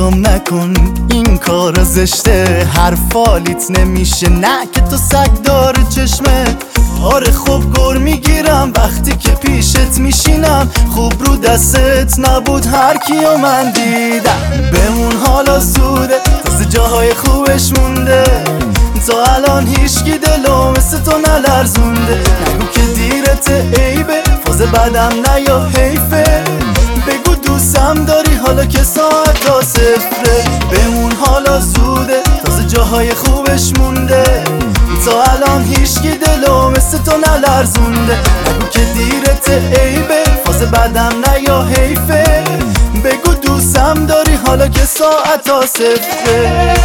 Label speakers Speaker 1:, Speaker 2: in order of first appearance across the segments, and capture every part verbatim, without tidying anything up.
Speaker 1: گم نکن این کار زشته، هر فالیت نمیشه نه که تو سگ داره چشمت. آره خوب گر میگیرم وقتی که پیشت میشینم، خوب رو دستت نبود هر کیو من دیدم. بمون حالا زوده تازه جاهای خوبش مونده، تا الان هیچکی دلو مثل تو نلرزونده. نگو که دیرت عیبه، فاز بدم نه یا حیفه، بگو دوستم داری حالا که ساعت تا صفره. بمون حالا زوده تازه جاهای خوبش مونده، تا الان هیچکی دلو مثل تو نلرزونده. نگو که دیرت عیبه، فاز بدم نه یا حیفه، بگو دوستم داری حالا که ساعت تا صفره.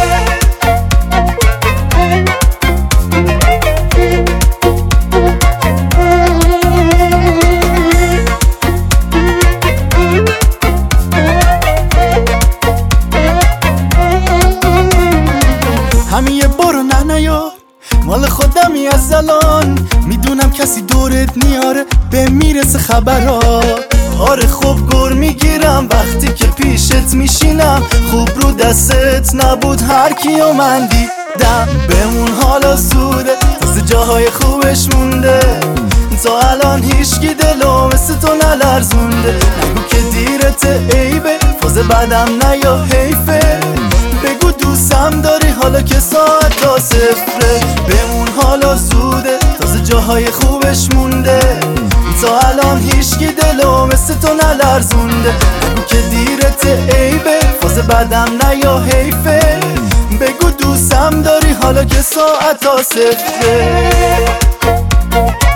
Speaker 1: همین یه برو نه نیار، مال خودمی از الان، میدونم کسی دورت نیاره به میرسه خبرات. آره خوب گر میگیرم وقتی که پیشت میشینم، خوب رو دستت نبود هر کیو من دیدم. بمون حالا زوده تازه جاهای خوبش مونده، تا الان هیچکی دلو مثل تو نلرزونده. نگو که دیرت عیبه، فاز بدم نه یا حیفه، بگو دوستم داری حالا که ساعت تا صفره. بمون حالا زوده تازه جاهای خوبش مونده، تا الان هیچکی دلو مثل تو نلرزونده. بگو که دیرت عیبه، فاز بدم نه یا حیفه، بگو دوستم داری حالا که ساعت تا صفره.